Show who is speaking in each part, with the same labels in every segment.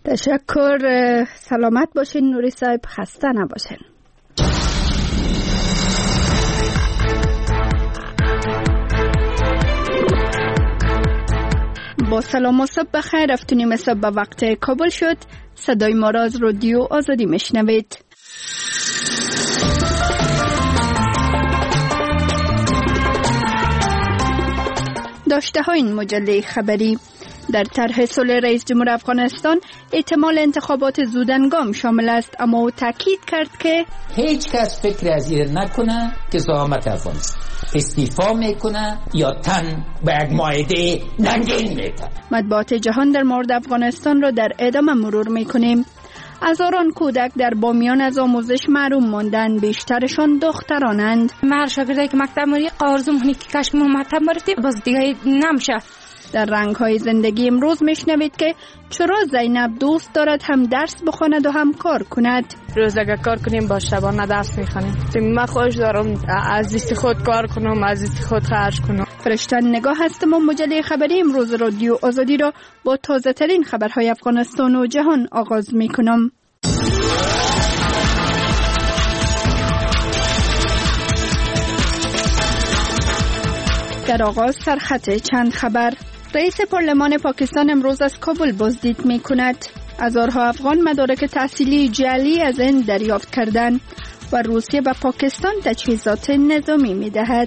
Speaker 1: تشکر. سلامت باشین نوری صاحب، خسته نباشین. با سلام و صبح بخیر. افتونیم صبح به وقت کابل شد. صدای ما را از رادیو آزادی میشنوید. داشته ها این مجله خبری: در طرح صلح رئیس جمهور افغانستان احتمال انتخابات زودهنگام شامل است، اما او تاکید کرد که
Speaker 2: هیچ کس فکر از این نکنه که زعامت افغانستان استعفا میکنه یا تن به یک معاهده ننگین میکنه.
Speaker 1: مطبوعات جهان در مورد افغانستان را در ادامه مرور میکنیم. هزاران کودک در بامیان از آموزش محروم ماندند، بیشترشان دخترانند.
Speaker 3: من شاگردایی که مکتب مری قارزم هنی که کاش ما مکتب مرتیم باز دیگه نمیشه.
Speaker 1: در رنگ‌های زندگی امروز میشنوید که چرا زینب دوست دارد هم درس بخواند و هم کار کند.
Speaker 4: روز اگه کار کنیم با شبانه درس میخوانیم. من خوش دارم از دست خود کار کنم، از دست خود خرج کنم.
Speaker 1: فرشتن نگاه هستم و مجله خبری امروز رادیو آزادی را با تازه ترین خبرهای افغانستان و جهان آغاز میکنم. در آغاز سرخط چند خبر. رئیس پارلمان پاکستان امروز از کابل بازدید می کند. هزارها افغان مدارک تحصیلی جعلی از این دریافت کردند و روسیه به پاکستان تجهیزات نظامی می دهد.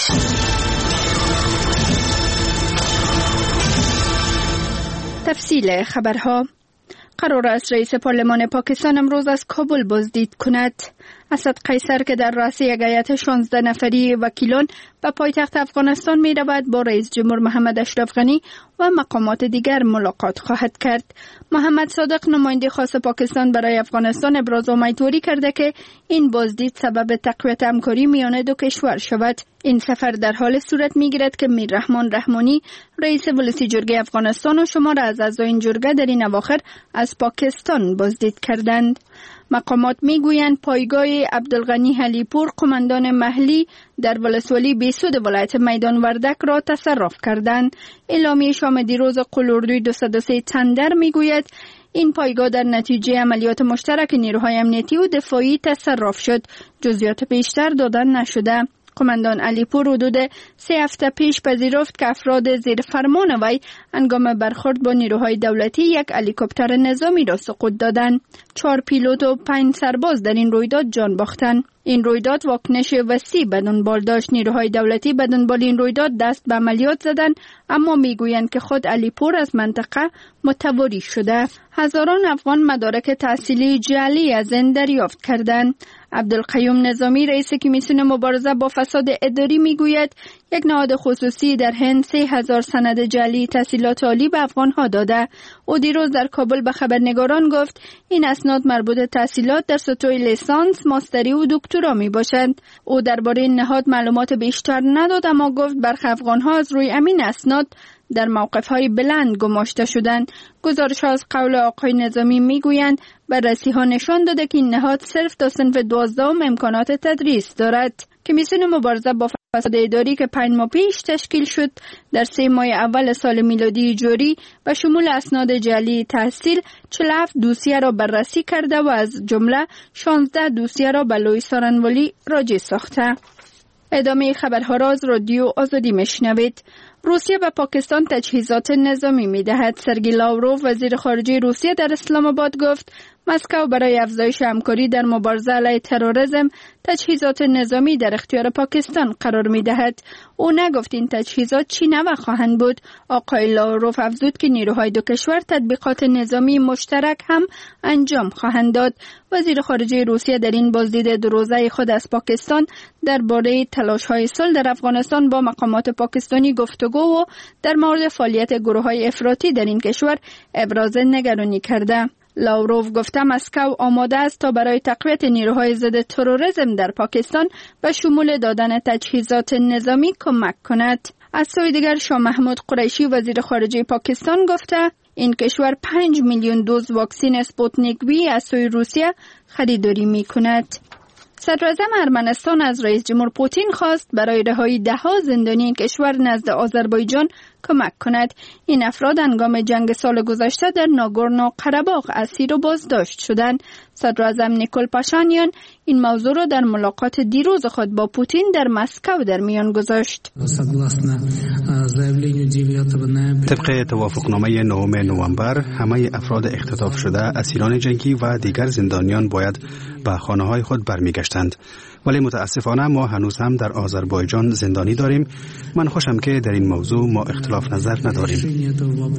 Speaker 1: تفصیل خبرها. قرار است رئیس پارلمان پاکستان امروز از کابل بازدید کند. اسد قیصر که در رأس یک هیئت 16 نفری وکیلان به پایتخت افغانستان می رود، با رئیس جمهور محمد اشرف غنی و مقامات دیگر ملاقات خواهد کرد. محمد صادق نماینده خاص پاکستان برای افغانستان ابراز امیدواری کرده که این بازدید سبب تقویت همکاری میان دو کشور شود. این سفر در حال صورت می گیرد که میر رحمان رحمانی رئیس ولسی جرگه افغانستان و شمار از اعضای این جرگه در این اواخر از پاکستان بازدید کردند. مقامات میگویند پایگاه عبدالغنی علیپور قماندان محلی در ولسوالی بیسود ولایت میدان وردک را تصرف کردند. اعلامیه شام دیروز قلوردوی 203 تندر میگوید این پایگاه در نتیجه عملیات مشترک نیروهای امنیتی و دفاعی تصرف شد. جزئیات بیشتر دادن نشده. قماندان علیپور حدود 3 هفته پیش پذیرفت که افراد زیر فرمان وی هنگام برخورد با نیروهای دولتی یک هلیکوپتر نظامی را سقوط دادند. 4 پیلوت و 5 سرباز در این رویداد جان باختند. این رویداد واکنش وسیع به دنبال داشت. نیروهای دولتی به دنبال این رویداد دست به عملیات زدند، اما میگویند که خود علیپور از منطقه متواری شده. هزاران افغان مدارک تحصیلی جعلی از این دریافت کردند. عبدالقیوم نظامی رئیس کمیسیون مبارزه با فساد اداری میگوید یک نهاد خصوصی در هند 3000 سند جعلی تحصیلات عالی به افغانها داده. او دیروز در کابل به خبرنگاران گفت این اسناد مربوط تحصیلات در سطوح لیسانس، ماستری و دکترا می باشند. او درباره این نهاد معلومات بیشتر نداد، اما گفت برخی افغانها از روی امین اسناد در موقف‌های بلند گماشته شدند. گزارش از قول آقای نظامی میگویند بررسی‌ها نشان داده که این نهاد صرف تا صنف 12 امکانات تدریس دارد. کمیسیون مبارزه با فساد اداری که 5 ماه پیش تشکیل شد، در 3 ماه اول سال میلادی جاری به شمول اسناد جعلی تحصیل 47 دوسیه را بررسی کرده و از جمله 16 دوسیه را به لوی سارنوالی راجع ساخته. ادامه خبرها را از رادیو آزادی میشنوید. روسیه به پاکستان تجهیزات نظامی می‌دهد. سرگئی لاوروف وزیر خارجه روسیه در اسلام آباد گفت مسکو برای افزایش همکاری در مبارزه علیه تروریسم تجهیزات نظامی در اختیار پاکستان قرار می‌دهد. او نگفت این تجهیزات چی نوع خواهند بود. آقای لاوروف افزود که نیروهای دو کشور تطبیقات نظامی مشترک هم انجام خواهند داد. وزیر خارجه روسیه در این بازدید 2 روزه خود از پاکستان درباره تلاش‌های صلح در افغانستان با مقامات پاکستانی گفتگو و در مورد فعالیت گروه‌های افراطی در این کشور ابراز نگرانی کرده. لاوروف گفته مسکو آماده است تا برای تقویت نیروهای ضد تروریسم در پاکستان به شمول دادن تجهیزات نظامی کمک کند. از سوی دیگر شاه محمود قریشی وزیر خارجه پاکستان گفته این کشور 5 میلیون دوز واکسن اسپوتنیک وی از سوی روسیه خریداری می کند. صدراعظم ارمنستان از رئیس جمهور پوتین خواست برای رهایی 10 زندانی این کشور نزد آذربایجان کمک کند. این افراد هنگام جنگ سال گذشته در ناگورنو قره‌باغ اسیر و بازداشت شدند. صدراعظم نیکول پاشانیان این موضوع را در ملاقات دیروز خود با پوتین در مسکو در میان گذاشت.
Speaker 5: طبق توافقنامه 9 نوامبر همه افراد اختطاف شده، اسیران جنگی و دیگر زندانیان باید به خانه‌های خود برمیگشتند. ولی متاسفانه ما هنوز هم در آذربایجان زندانی داریم. من خوشم که در این موضوع ما اختلاف نظر نداریم.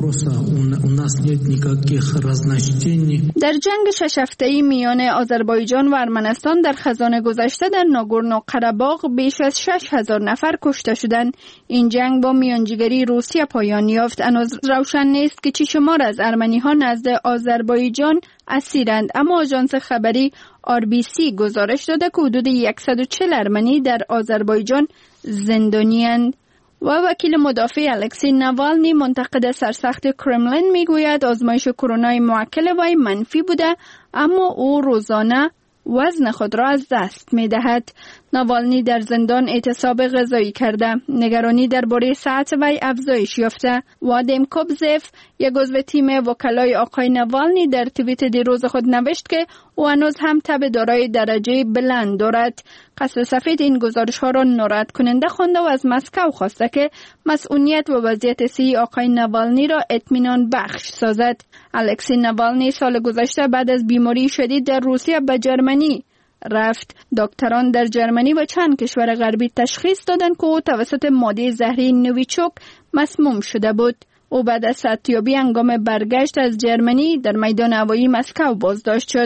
Speaker 1: در جنگ 6 هفته‌ای میان آذربایجان و ارمنستان در خزان گذشته در ناگورنو قره‌باغ بیش از 6,000 نفر کشته شدند. این جنگ با میانجیگری روسیه پایان یافت. هنوز روشن نیست که چه شمار از ارمنی‌ها نزد آذربایجان اسیرند، اما آژانس خبری RBC گزارش داده که حدود 140 ارمنی در آذربایجان زندانی‌اند. و وکیل مدافع الکسی نوالنی منتقد سرسخت کرملین میگوید آزمایش کرونا موکل وی منفی بوده، اما او روزانه وزن خود را از دست می‌دهد. نوالنی در زندان اعتصاب غذایی کرده. نگرانی درباره صحت وی افزایش یافته. وادیم کوبزف، یک عضو تیم وکلای آقای نوالنی، در توییت دیروز خود نوشت که او هنوز هم تب دارای درجه بلند دارد. قصر سفید این گزارش‌ها را ناراحت کننده خوانده و از مسکو خواسته که مسئولیت و وضعیت صحی آقای نوالنی را اطمینان بخش سازد. الکسی نوالنی سال گذشته بعد از بیماری شدید در روسیه به جرمنی رفت. دکتران در جرمنی و چند کشور غربی تشخیص دادند که او توسط ماده زهری نویچوک مسموم شده بود. او بعد از صحتیابی هنگام برگشت از جرمنی در میدان هوایی مسکو بازداشت شد.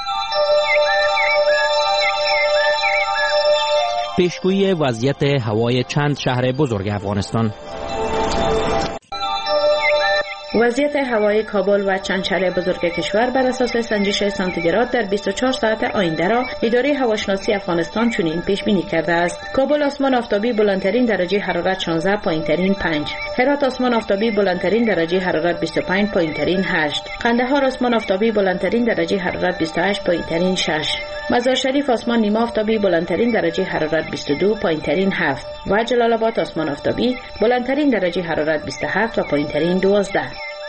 Speaker 6: پیشگویی وضعیت هوای چند شهر بزرگ افغانستان.
Speaker 7: وضعیت هوای کابل و چند شهر بزرگ کشور بر اساس سنجش سانتیگراد در 24 ساعت آینده را اداره هواشناسی افغانستان چنین پیش بینی کرده است: کابل آسمان آفتابی بلندترین درجه حرارت 16، پایینترین 5. هرات آسمان آفتابی بلندترین درجه حرارت 25، پایینترین 8. قندهار آسمان آفتابی بلندترین درجه حرارت 28، پایینترین 6. مزار شریف آسمان نیمه آفتابی بلندترین درجه حرارت 22، پایینترین 7 و جلال آباد آسمان آفتابی بلندترین درجه حرارت 27 و پایینترین 12.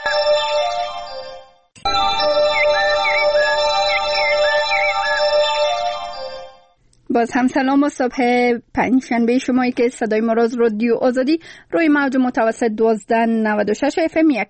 Speaker 1: باز هم سلام و صبح پنجشنبه شمایی که صدای ما را از رادیو آزادی روی موج متوسط 1296 FM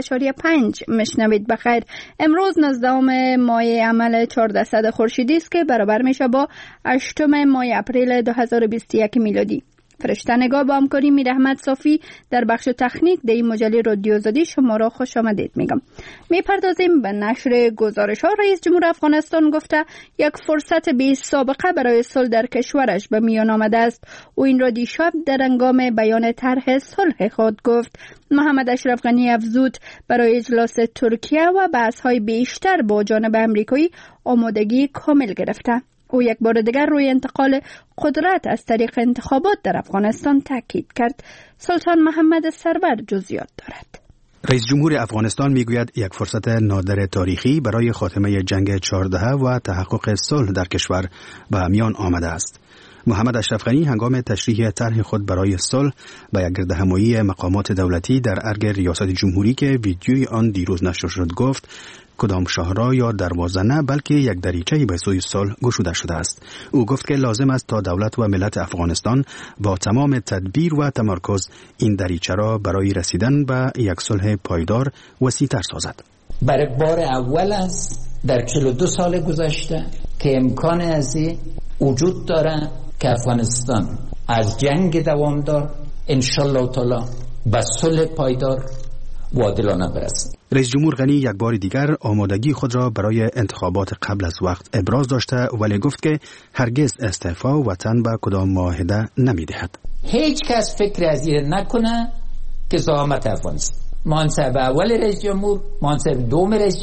Speaker 1: 100.5 مشنوید. بخیر. امروز 19 ماه عمل 1400 خورشیدی است که برابر میشه با 8 ماه اپریل 2021 میلادی. فرشته نگاه با همکاری میر احمد صافی در بخش تکنیک در این مجله رادیو آزادی شما را خوش آمدید میگم. میپردازیم به نشر گزارش ها. رئیس جمهور افغانستان گفته یک فرصت بی سابقه برای صلح در کشورش به میان آمده است. او این را دیشب در هنگام بیان طرح صلح خود گفت. محمد اشرف غنی افزود برای اجلاس ترکیه و بحث های بیشتر با جانب امریکایی آمادگی کامل گرفته. او یک بار دیگر روی انتقال قدرت از طریق انتخابات در افغانستان تاکید کرد. سلطان محمد سرور جزئیات دارد.
Speaker 5: رئیس جمهور افغانستان میگوید یک فرصت نادر تاریخی برای خاتمه جنگ 14 و تحقق صلح در کشور به میان آمده است. محمد اشرف غنی هنگام تشریح طرح خود برای صلح به یک گردهمایی مقامات دولتی در ارگ ریاست جمهوری که ویدیوی آن دیروز نشر شد گفت کدام شاهراه یا دروازه نه بلکه یک دریچه به سوی صلح گشوده شده است. او گفت که لازم است تا دولت و ملت افغانستان با تمام تدبیر و تمرکز این دریچه را برای رسیدن به یک صلح پایدار وسیع‌تر سازد.
Speaker 2: برای بار اول است در 42 سال گذشته که امکان ازی وجود داره که افغانستان از جنگ دوامدار انشالله تعالی به صلح پایدار و عادلانه برسد.
Speaker 5: رئیس جمهور غنی یک بار دیگر آمادگی خود را برای انتخابات قبل از وقت ابراز داشته ولی گفت که هرگز استعفا وطن به کدام معاهده نمی‌دهد.
Speaker 2: هیچ کس فکر از این نکنه که زعامت افغانستان منصب اول رئیس جمهور، منصب دوم رئیس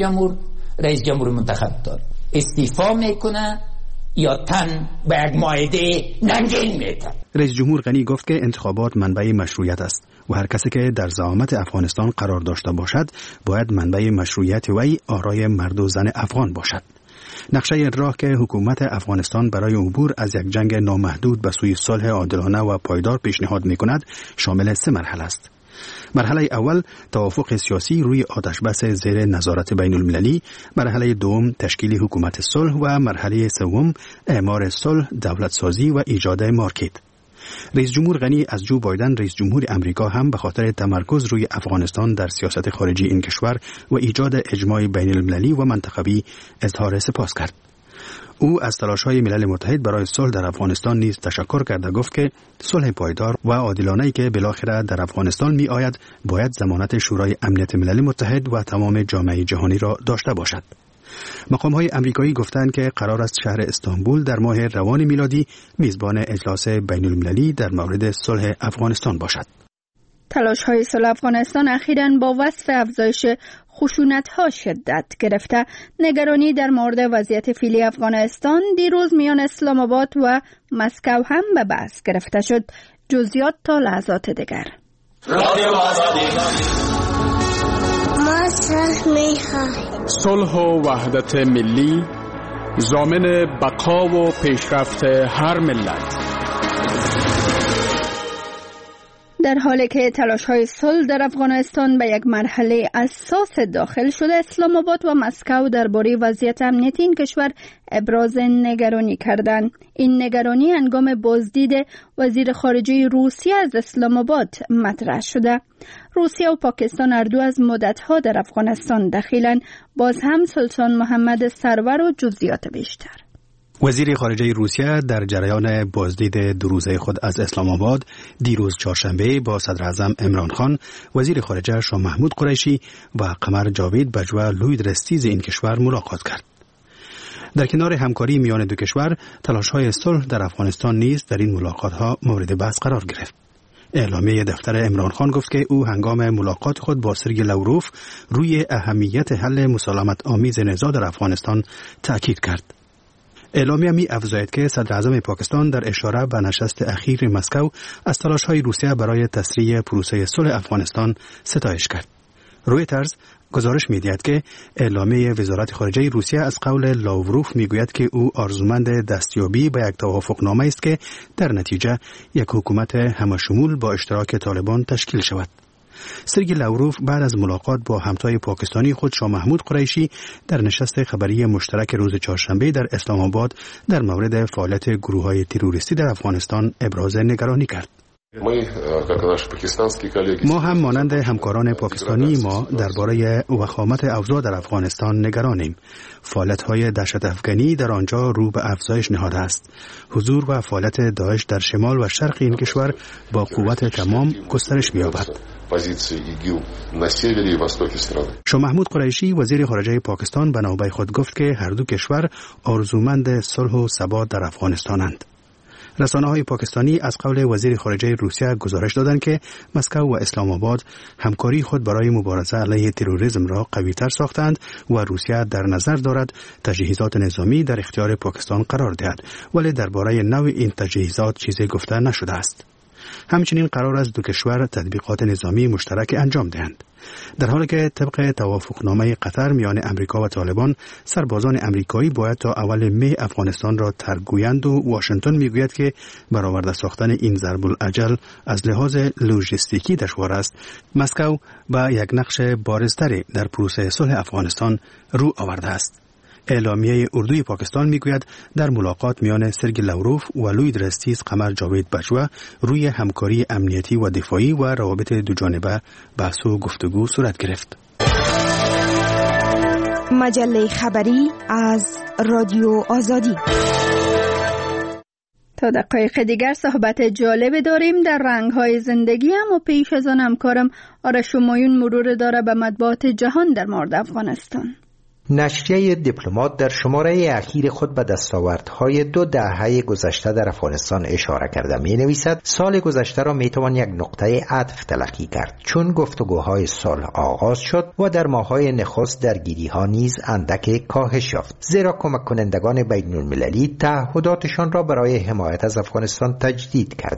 Speaker 2: جمهور منتخب دار استعفا میکنه یا تن به یک معاهده ننگین میده.
Speaker 5: رئیس جمهور غنی گفت که انتخابات منبع مشروعیت است و هر کسی که در زعامت افغانستان قرار داشته باشد باید منبع مشروعیت وی آرای مرد و زن افغان باشد. نقشه راه که حکومت افغانستان برای عبور از یک جنگ نامحدود به سوی صلح عادلانه و پایدار پیشنهاد می‌کند شامل 3 مرحله است. مرحله اول توافق سیاسی روی آتشبس زیر نظارت بین المللی، مرحله دوم تشکیل حکومت صلح و مرحله سوم اعمار صلح، دولت سازی و ایجاد مارکت. رئیس جمهور غنی از جو بایدن رئیس جمهور امریکا هم به خاطر تمرکز روی افغانستان در سیاست خارجی این کشور و ایجاد اجماع بین المللی و منطقوی اظهار سپاس کرد. او از تلاش‌های ملل متحد برای صلح در افغانستان نیز تشکر کرد و گفت که صلح پایدار و عادلانه‌ای که بالاخره در افغانستان می‌آید باید ضمانت شورای امنیت ملل متحد و تمام جامعه جهانی را داشته باشد. مقام‌های آمریکایی گفتند که قرار است شهر استانبول در ماه روان میلادی میزبان اجلاس بین‌المللی در مورد صلح افغانستان باشد.
Speaker 1: تلاش‌های صلح افغانستان اخیراً با وصف افزایش خشونت‌ها شدت گرفته. نگرانی در مورد وضعیت فعلی افغانستان دیروز میان اسلام آباد و مسکو هم به بحث گرفته شد. جزئیات تا لحظات دیگر.
Speaker 8: صلح و وحدت ملی ضامن بقا و پیشرفت هر ملت.
Speaker 1: در حالی که تلاش‌های صلح در افغانستان به یک مرحله اساس داخل شده، اسلام آباد و مسکو درباره وضعیت امنیتی این کشور ابراز نگرانی کردند. این نگرانی هنگام بازدید وزیر خارجه روسیه از اسلام آباد مطرح شده. روسیه و پاکستان هر دو از مدت‌ها در افغانستان دخیلند. باز هم سلطان محمد سرور و جزئیات بیشتر.
Speaker 5: وزیر خارجه روسیه در جریان بازدید دو روزه خود از اسلام آباد دیروز چهارشنبه با صدر اعظم عمران خان، وزیر خارجه شاه محمود قریشی و قمر جاوید بجوا لوید رستیز این کشور ملاقات کرد. در کنار همکاری میان دو کشور، تلاش‌های صلح در افغانستان نیز در این ملاقات‌ها مورد بحث قرار گرفت. اعلامیه دفتر عمران خان گفت که او هنگام ملاقات خود با سرگئی لاوروف روی اهمیت حل مسالمت آمیز نزاع در افغانستان تأکید کرد. اعلامیه می افزاید که صدر اعظم پاکستان در اشاره به نشست اخیر مسکو از تلاش‌های روسیه برای تسریع پروسه صلح افغانستان ستایش کرد. رویترز گزارش می‌دهد که اعلامیه وزارت خارجه روسیه از قول لاوروف میگوید که او آرزومند دستیابی به یک توافقنامه است که در نتیجه یک حکومت همشمول با اشتراک طالبان تشکیل شود. سرگئی لاوروف بعد از ملاقات با همتای پاکستانی خود شاه محمود قریشی در نشست خبری مشترک روز چهارشنبه در اسلام آباد در مورد فعالیت گروه‌های تروریستی در افغانستان ابراز نگرانی کرد. ما هم مانند همکاران پاکستانی ما درباره وخامت اوضاع در افغانستان نگرانیم. فعالیت‌های دهشت افغانی در آنجا رو به افزایش نهاده است. حضور و فعالیت داعش در شمال و شرق این کشور با قوت تمام گسترش می‌یابد. شاه محمود قریشی وزیر خارجه پاکستان به نوبه خود گفت که هر دو کشور آرزومند صلح و ثبات در افغانستانند. رسانه‌های پاکستانی از قول وزیر خارجه روسیه گزارش دادند که مسکو و اسلام آباد همکاری خود برای مبارزه علیه تروریسم را قوی‌تر ساختند و روسیه در نظر دارد تجهیزات نظامی در اختیار پاکستان قرار دهد، ولی درباره نوع این تجهیزات چیزی گفته نشده است. همچنین قرار است دو کشور تطبیقات نظامی مشترک انجام دهند. در حالی که طبق توافقنامه قطر میان امریکا و طالبان، سربازان امریکایی باید تا اول مه افغانستان را ترک گویند و واشنگتن میگوید که برآورده ساختن این ضرب الاجل از لحاظ لوجستیکی دشوار است. مسکو به یک نقش بارزتری در پروسه صلح افغانستان رو آورده است. اعلامیه اردوی پاکستان میگوید در ملاقات میان سرگئی لاوروف و لوید رستیز قمر جاوید بجوا روی همکاری امنیتی و دفاعی و روابط دوجانبه بحث و گفتگو صورت گرفت.
Speaker 9: مجله خبری از رادیو آزادی.
Speaker 1: تا دقایق دیگر صحبت جالب داریم در رنگ‌های زندگی، اما پیش از آن همکارم آرش همایون مرور داره به مطبوعات جهان در مورد افغانستان.
Speaker 10: نشریه دیپلمات در شماره اخیر خود به دستاوردهای 2 دهه گذشته در افغانستان اشاره کرده می‌نویسد سال گذشته را میتوان یک نقطه عطف تلقی کرد، چون گفتگوهای صلح آغاز شد و در ماه‌های نخست درگیری‌ها نیز اندک کاهش یافت، زیرا کمک کنندگان بین‌المللی تعهداتشان را برای حمایت از افغانستان تجدید کردند.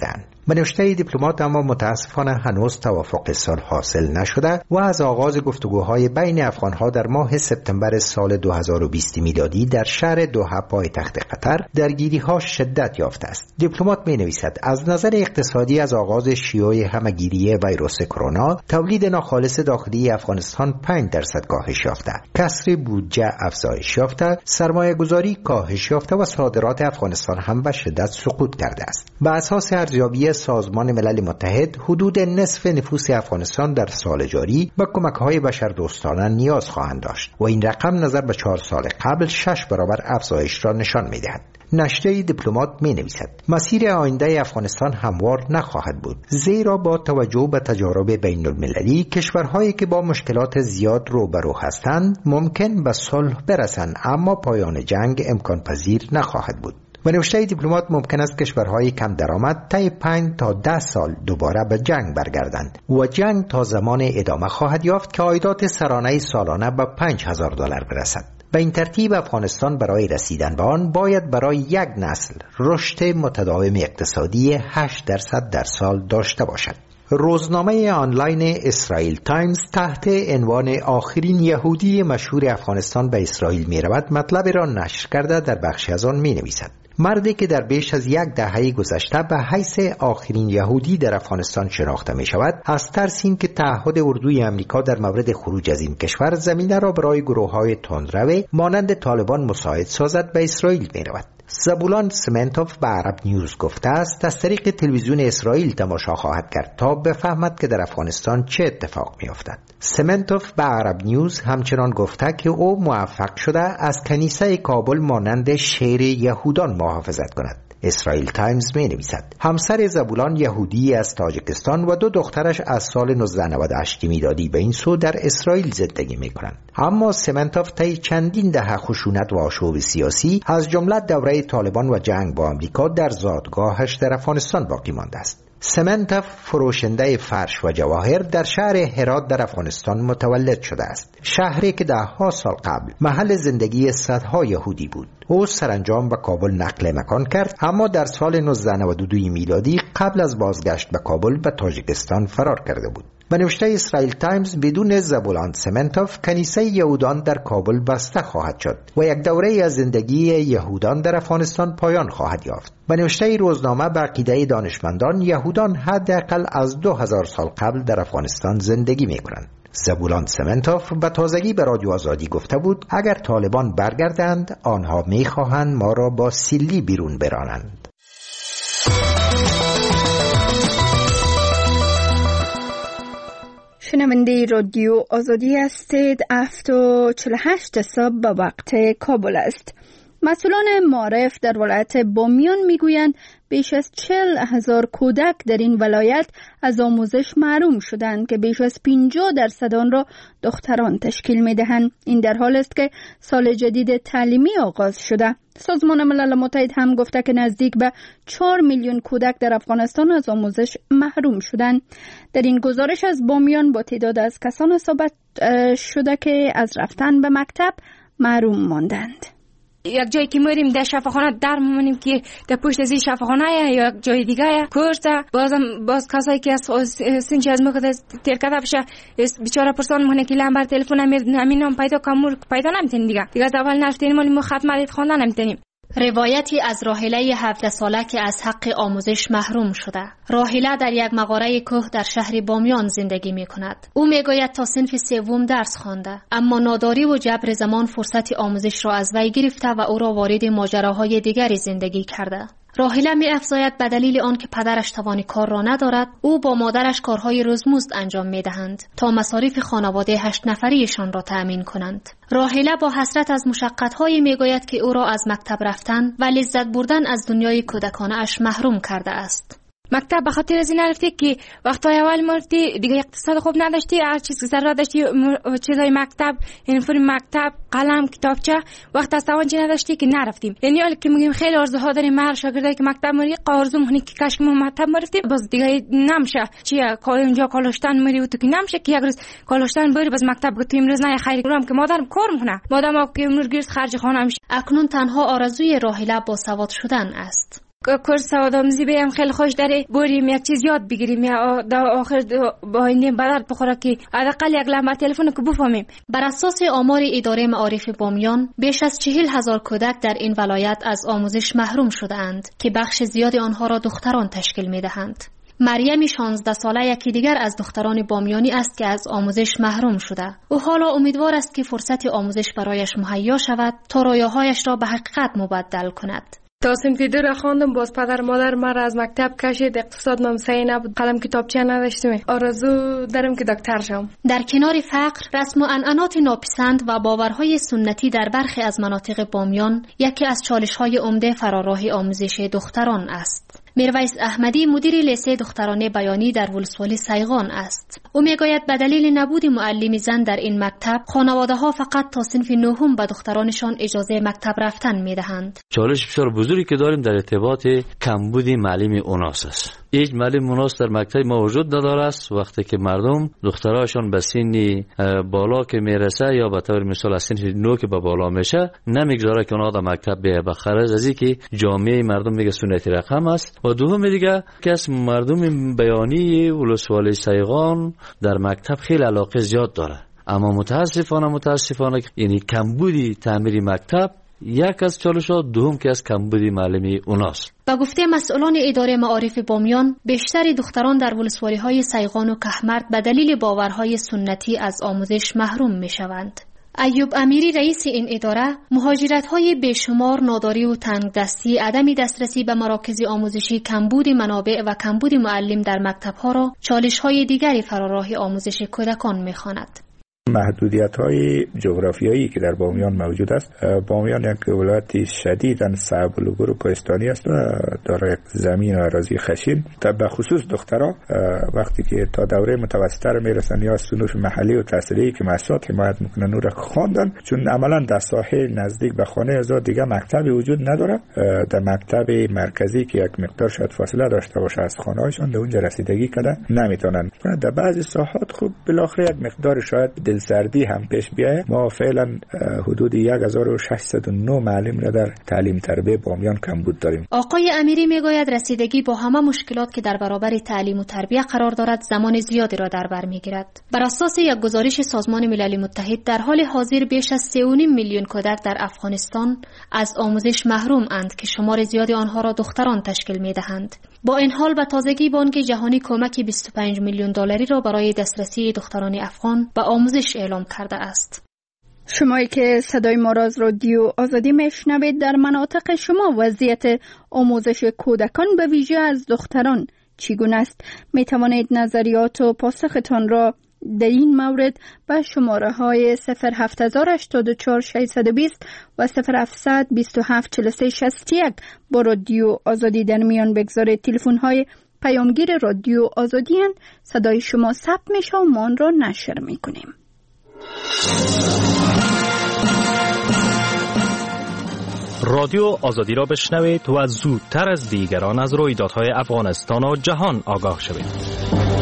Speaker 10: به نوشته دیپلمات اما متاسفانه هنوز توافق صلح حاصل نشده و از آغاز گفتگوهای بین افغانها در ماه سپتامبر سال 2020 میلادی در شهر دوحه پایتخت قطر درگیری‌ها شدت یافته است. دیپلمات می‌نویسد از نظر اقتصادی از آغاز شیوع همه‌گیری ویروس کرونا تولید ناخالص داخلی افغانستان 5% کاهش یافته، کسر بودجه افزایش یافته، سرمایه‌گذاری کاهش یافته و صادرات افغانستان هم به شدت سقوط کرده است. به اساس ارزیابی سازمان ملل متحد حدود نصف نفوس افغانستان در سال جاری به کمک‌های بشردوستانه نیاز خواهند داشت و این رقم نظر به 4 سال قبل 6 برابر افزایش را نشان می‌دهد. نشریه دیپلمات می‌نویسد مسیر آینده افغانستان هموار نخواهد بود، زیرا با توجه به تجارب بین‌المللی کشورهایی که با مشکلات زیاد روبرو هستند ممکن به صلح برسند، اما پایان جنگ امکان پذیر نخواهد بود. و نوشته دیپلمات ممکن است کشورهای کم درآمد طی 5 تا 10 سال دوباره به جنگ برگردند و جنگ تا زمان ادامه خواهد یافت که عایدات سرانه سالانه به $5,000 برسد. به این ترتیب افغانستان برای رسیدن به آن باید برای یک نسل رشد متداوم اقتصادی 8% در سال داشته باشد. روزنامه آنلاین اسرائیل تایمز تحت عنوان آخرین یهودی مشهور افغانستان به اسرائیل می رود مطلب را نشر کرده در بخشی از آن می نویسد مردی که در بیش از 10 دهه گذشته به حیث آخرین یهودی در افغانستان شناخته می شود از ترس این که تعهد اردوی امریکا در مورد خروج از این کشور زمینه را برای گروه‌های تندرو مانند طالبان مساعد سازد به اسرائیل می رود. زبولان سمنتوف به عرب نیوز گفته است از طریق تلویزیون اسرائیل تماشا خواهد کرد تا بفهمد که در افغانستان چه اتفاق می افتد. سمنتوف به عرب نیوز همچنان گفته که او موفق شده از کنیسه کابل مانند شهر یهودان محافظت کند. اسرائیل تایمز می نویسد همسر زبولان یهودی از تاجیکستان و 2 دخترش از سال 1998 میلادی به این سو در اسرائیل زندگی می کنند. اما سمنتوف طی چندین دهه خشونت و آشوب سیاسی از جمله دوره طالبان و جنگ با آمریکا در زادگاهش در افغانستان باقی مانده است. سمنتوف فروشنده فرش و جواهر در شهر هرات در افغانستان متولد شده است، شهری که 10 سال قبل محل زندگی صدها یهودی بود. او سرانجام به کابل نقل مکان کرد، اما در سال 1992 میلادی قبل از بازگشت به کابل به تاجیکستان فرار کرده بود. به نوشته اسرائیل تایمز بدون زبولان سمنتوف کنیسه یهودان در کابل بسته خواهد شد و یک دوره از زندگی یهودان در افغانستان پایان خواهد یافت. به نوشته روزنامه به عقیده دانشمندان یهودان حداقل از 2000 سال قبل در افغانستان زندگی می کنند. زبولان سمنتوف به تازگی به رادیو آزادی گفته بود اگر طالبان برگردند آنها می خواهند ما را با سیلی بیرون برانند.
Speaker 1: شنونده رادیو آزادی هستید. 7:48 صبح به وقت کابل است. مسئولان معارف در ولایت بامیان میگویند بیش از 40,000 کودک در این ولایت از آموزش محروم شدند که بیش از 50% آن را دختران تشکیل میدهند. این در حال است که سال جدید تعلیمی آغاز شده. سازمان ملل متحد هم گفته که نزدیک به 4 میلیون کودک در افغانستان از آموزش محروم شدند. در این گزارش از بامیان با تعداد از کسان صحبت شده که از رفتن به مکتب محروم ماندند.
Speaker 3: یک جایی که میریم در شفاخانه در میمونیم که در پشت از این شفاخانه یا یک جای دیگه کورته باز کسایی که از سنجی از مقدر تیر کرده بشه بیچاره پرسان مونه که لنبر تلفن همین پیدا نمیتونیم دیگه از اول نرفتیم ما ختم علید خواندن نمیتونیم.
Speaker 11: روایتی از راحله 17 ساله که از حق آموزش محروم شده. راحله در یک مغاره کوه در شهر بامیان زندگی می کند. او می گوید تا صنف 3 درس خوانده، اما ناداری و جبر زمان فرصت آموزش را از وی گرفته و او را وارد ماجراهای دیگری زندگی کرده. راحله می افزاید به دلیل آن که پدرش توان کار را ندارد، او با مادرش کارهای روزمزد انجام می دهند تا مصارف خانواده 8 نفریشان را تأمین کنند. راحله با حسرت از مشقت‌هایی می گوید که او را از مکتب رفتن و لذت بردن از دنیای کودکانه اش محروم کرده است.
Speaker 3: مکتب به خاطر از این رفتی که وقتای اول مرتی دیگه اقتصاد خوب نداشتی، هر چیز که ضرورت داشتی چیزای مکتب، اینفورم مکتب، قلم، کتابچه، وقت از توانچه نداشتی که نرفتیم. یعنی حالا که میگیم خیلی آرزوها داریم هر شاگردی که مکتب مری آرزو مونی که کاش ما مکتب مرفتیم، باز دیگه نمیشه. چیه اونجا کالاشتن مری و تو که نمیشه که یک روز کالاشتن بری باز مکتب تو امروز نه خیلی گرام که مادرم کار میکنه، مادرم که امروز گرس خرج خانه میشه.
Speaker 11: اکنون تنها آرزوی راحله با سواد شدن است.
Speaker 3: کورس سوادآموزی بیم خیلی خوش داره، بریم یک چیز یاد بگیریم یا در آخر با این بدر بخوره که حداقل یک لمبه تلفن که بفهمیم.
Speaker 11: بر اساس آمار اداره معارف بامیان بیش از 40,000 کودک در این ولایت از آموزش محروم شده‌اند که بخش زیادی آنها را دختران تشکیل می‌دهند. مریم 16 ساله یکی دیگر از دختران بامیانی است که از آموزش محروم شده. او حالا امیدوار است که فرصت آموزش برایش مهیا شود تا رویاهایش را به حقیقت مبدل کند.
Speaker 4: تا صنف 2 را خواندم، باز پدر مادر مرا از مکتب کشید. اقتصاد من صحیح نبود، قلم کتابچه نداشتم. آرزو دارم که دکتر شوم.
Speaker 11: در کنار فقر، رسم و عنعنات ناپسند و باورهای سنتی در برخی از مناطق بامیان یکی از چالش‌های عمده فراراه آموزش دختران است. میرویس احمدی مدیر لیسه دخترانه بیانی در ولسوالی سیغان است. او میگوید به دلیل نبود معلم زن در این مکتب، خانواده‌ها فقط تا صنف 9 به دخترانشان اجازه مکتب رفتن میدهند.
Speaker 12: چالش بسیار بزرگی که داریم در ارتباط کمبود معلم اوناس است. هیچ معلم اوناس در مکتب ما وجود نداره است. وقتی که مردم دختراشون به سن بالا که میرسه یا به طور مثال از سن 9 که به بالا میشه، نمیگذاره که اونها در مکتب بیه، به خرج از اینکه جامعه مردم میگه سنتی رقم است. و دوم دیگه که از مردم بیانی ولسوالی سیغان در مکتب خیلی علاقه زیاد داره، اما متاسفانه یعنی کمبودی تعمیر مکتب یک از چالش‌ها، دوم که از کمبودی معلمی اوناست.
Speaker 11: با گفته مسئولان اداره معارف بامیان، بیشتر دختران در ولسوالی‌های سیغان و کهمرد به دلیل باورهای سنتی از آموزش محروم می‌شوند. ایوب امیری رئیس این اداره، مهاجرت‌های بیشمار، ناداری و تنگدستی، عدم دسترسی به مراکز آموزشی، کمبود منابع و کمبود معلم در مکتب‌ها را چالش‌های دیگری فراراه آموزش کودکان می‌خواند.
Speaker 13: محدودیت‌های جغرافیایی که در بامیان موجود است. بامیان یک ولایت شدیداً صعب العبور و کوهستانی است و دارای زمین و اراضی خشن. به خصوص دخترها وقتی که تا دوره متوسطه را میرسن یا صنوف محلی و تحصیلی که مسئولات حمایت میکنن او را خواندن، چون عملاً در ساحل نزدیک به خانه از دیگه مکتبی وجود نداره. در مکتب مرکزی که یک مقدار شاید فاصله داشته باشه از خانه‌هاشون، به اونجا رسیدگی کنه نمیتونن. در بعضی ساحات خوب بالاخره یک مقدار شاید دلسردی هم پیش بیاید. ما فعلا حدود 1609 معلم را در تعلیم تربیت بامیان کمبود داریم.
Speaker 11: آقای امیری میگوید رسیدگی با همه مشکلات که در برابر تعلیم و تربیت قرار دارد زمان زیادی را در بر میگیرد. بر اساس یک گزارش سازمان ملل متحد، در حال حاضر بیش از 3.5 میلیون کودک در افغانستان از آموزش محروم اند که شمار زیادی آنها را دختران تشکیل میدهند. با این حال به تازگی بانک جهانی کمک 25 میلیون دلاری را برای دسترسی دختران افغان به آموزش اعلام کرده است.
Speaker 1: شمایی که صدای ما را از رادیو آزادی میشنوید، در مناطق شما وضعیت آموزش کودکان به ویژه از دختران چگونه است؟ می توانید نظریات و پاسختان را در این مورد به شماره های 07084 620 و 0727436361 با رادیو آزادی در میان بگذارید. تلفن های پیامگیر رادیو آزادی هستند. صدای شما ثبت میشه و ما آن را نشر میکنیم.
Speaker 6: رادیو آزادی را بشنوید و زودتر از دیگران از رویدادهای افغانستان و جهان آگاه شوید.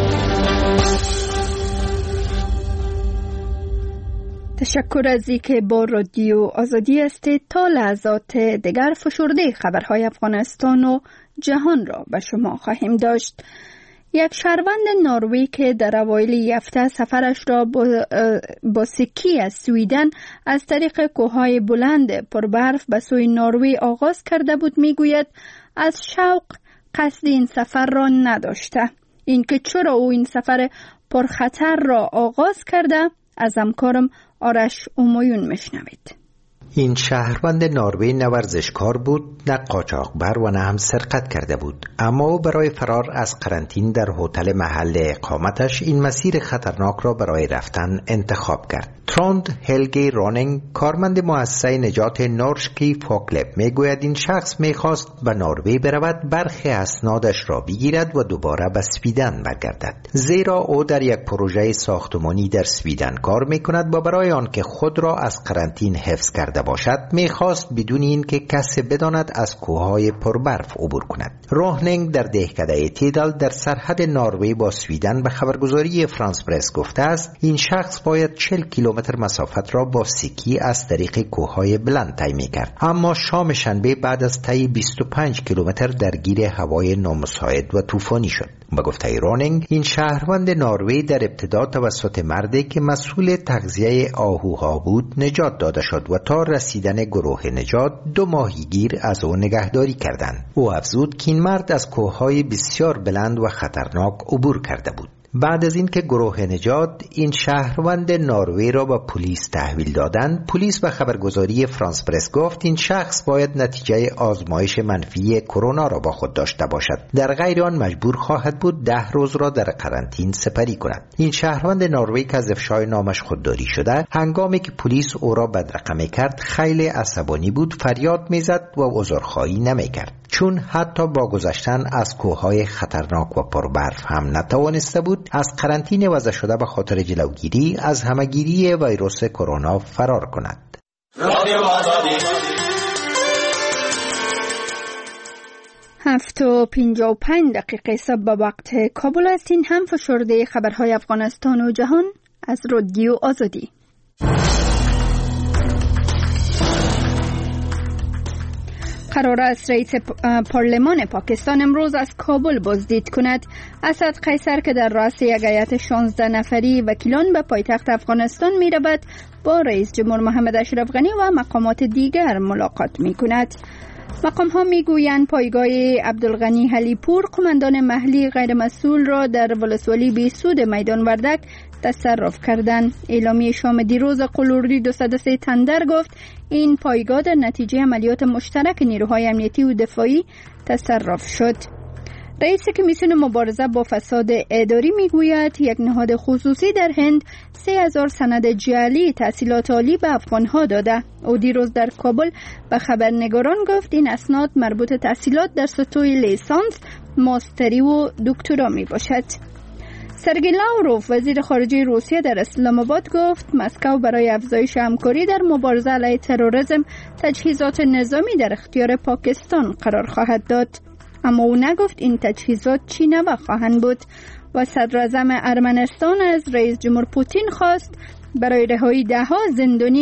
Speaker 1: تشکر از اینکه با رادیو آزادی هستید. تا لحظات دیگر فشرده خبرهای افغانستان و جهان را به شما خواهیم داشت. یک شهروند نروژی که در اوایل هفته سفرش را با سکی از سویدن از طریق کوههای بلند پربرف به سوی نروژ آغاز کرده بود میگوید از شوق قصد این سفر را نداشته. اینکه چرا او این سفر پرخطر را آغاز کرده از همکارم آرش اومایون میشنوید.
Speaker 10: این شهروند نروژی نه ورزشکار بود، نه قاچاقبر و نه هم سرقت کرده بود، اما او برای فرار از قرنطینه در هتل محل اقامتش این مسیر خطرناک را برای رفتن انتخاب کرد. تروند هلگی رونینگ، کارمند مؤسسه نجات نورشکی فوکلب، میگوید این شخص میخواست به نروژ برود، برخی اسنادش را بگیرد و دوباره به سویدن برگردد، زیرا او در یک پروژه ساختمانی در سویدن کار میکند و برای آن که خود را از قرنطینه حفظ کرده نرفته باشد میخواست بدون این که کسی بداند از کوههای پربرف عبور کند. روهنینگ در دهکده تیدال در سرحد نروژ با سویدن به خبرگزاری فرانس پرس گفته است این شخص باید 40 کیلومتر مسافت را با سکی از طریق کوههای بلند طی می‌کرد، اما شام شنبه بعد از طی 25 کیلومتر درگیر هوای نامساعد و طوفانی شد. با گفته رونینگ این شهروند نروژ در ابتدا توسط مردی که مسئول تغذیه آهوها بود نجات داده شد و تا رسیدن گروه نجات 2 ماهیگیر از او نگهداری کردند. او افزود که این مرد از کوههای بسیار بلند و خطرناک عبور کرده بود. بعد از اینکه گروه نجات این شهروند نروژ را به پلیس تحویل دادند، پلیس به خبرگزاری فرانس پرس گفت این شخص باید نتیجه آزمایش منفی کرونا را با خود داشته باشد، در غیر آن مجبور خواهد بود 10 روز را در قرنطینه سپری کند. این شهروند نروژ که از افشای نامش خودداری شده، هنگامی که پلیس او را بدرقه کرد خیلی عصبانی بود، فریاد میزد و عذرخواهی نمیکرد، چون حتی با گذشتن از کوههای خطرناک و پربرف هم نتوانسته بود از قرنطینه وضع شده به خاطر جلوگیری از همهگیری ویروس کرونا فرار کند.
Speaker 1: 7:55 صبح به وقت کابل است. این هم فشرده خبرهای افغانستان و جهان از رادیو آزادی. قرار است رئیس پارلمان پاکستان امروز از کابل بازدید کند. اسد قیصر که در رأس یک هیئت 16 نفری وکیلان به پایتخت افغانستان می رود با رئیس جمهور محمد اشرف غنی و مقامات دیگر ملاقات می کند. مقام ها می گویند پایگاه عبدالغنی حلیپور قماندان محلی غیر مسئول را در ولسوالی بیسود میدان وردک تصرف کردند. اعلامیه شام دیروز قلوردی 203 تندر گفت این پایگاه در نتیجه عملیات مشترک نیروهای امنیتی و دفاعی تصرف شد. رئیس کمیسیون مبارزه با فساد اداری میگوید یک نهاد خصوصی در هند 3000 سند جعلی تحصیلات عالی به افغانها داده. او دیروز در کابل به خبرنگاران گفت این اسناد مربوط تحصیلات در سطوح لیسانس، ماستری و دکترا می باشد. سرگئی لاوروف وزیر خارجه روسیه در اسلام آباد گفت مسکو برای افزایش همکاری در مبارزه علیه تروریسم تجهیزات نظامی در اختیار پاکستان قرار خواهد داد، اما او نگفت این تجهیزات چی نوع خواهند بود. و صدر اعظم ارمنستان از رئیس جمهور پوتین خواست برای رهایی 10 زندانی